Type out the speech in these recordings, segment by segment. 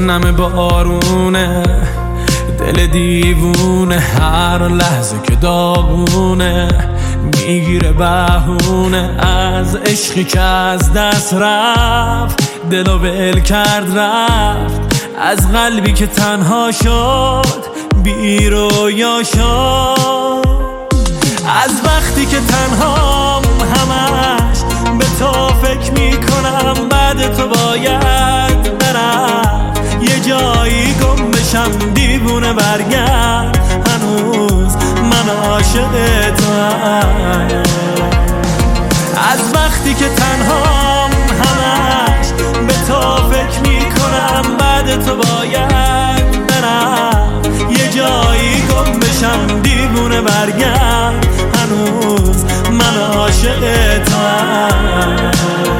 نم بارونه، دل دیوونه هر لحظه که داغونه، میگیره بهونه از عشقی که از دست رفت، دلو ول کرد رفت، از قلبی که تنها شد بی رویا شد. از وقتی که تنهام همش به تو فکر میکنم، بعد تو باید برم یه جایی گم بشم، دیوونه برگرد هنوز من عاشق توام. از وقتی که تنهام همش به تو فکر میکنم، بعد تو باید برم یه جایی گم بشم، دیوونه برگرد هنوز من عاشق توام.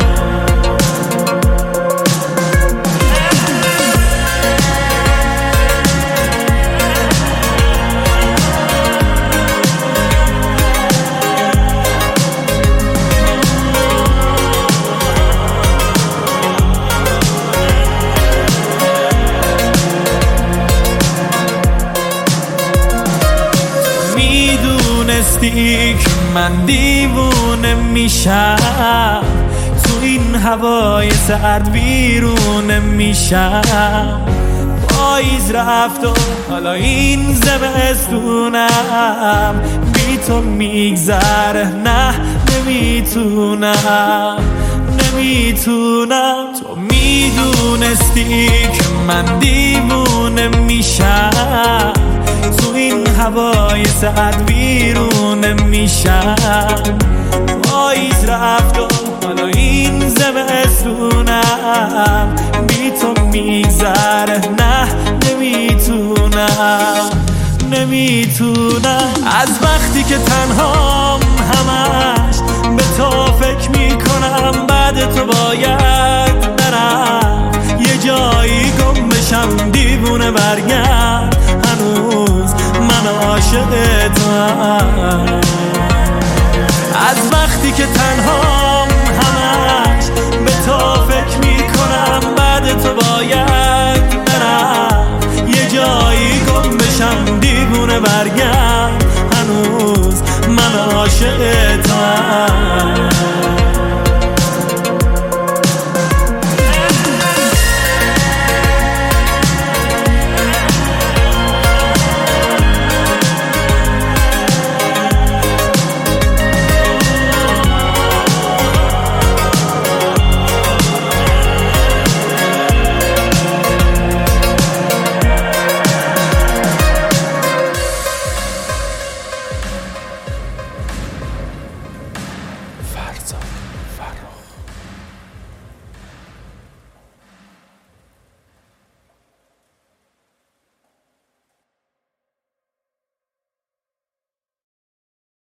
میدونستی که من دیوونه میشم، تو این هوای سرد بیرونه میشم. پاییز رفت و حالا این زمستونم بی تو میگذره، نه نمیتونم. تو میدونستی که من دیوونه میشم، تو این هوای سرد بیرونه میشم. پاییز رفت و حالا این زمستونم بی تو میگذره، نه نمیتونم. از وقتی که تنهام همش به تو فکر میکنم، بعد تو باید برم یه جایی گم بشم، دیوونه برگرد هنوز من عاشق توام. از وقتی که تنها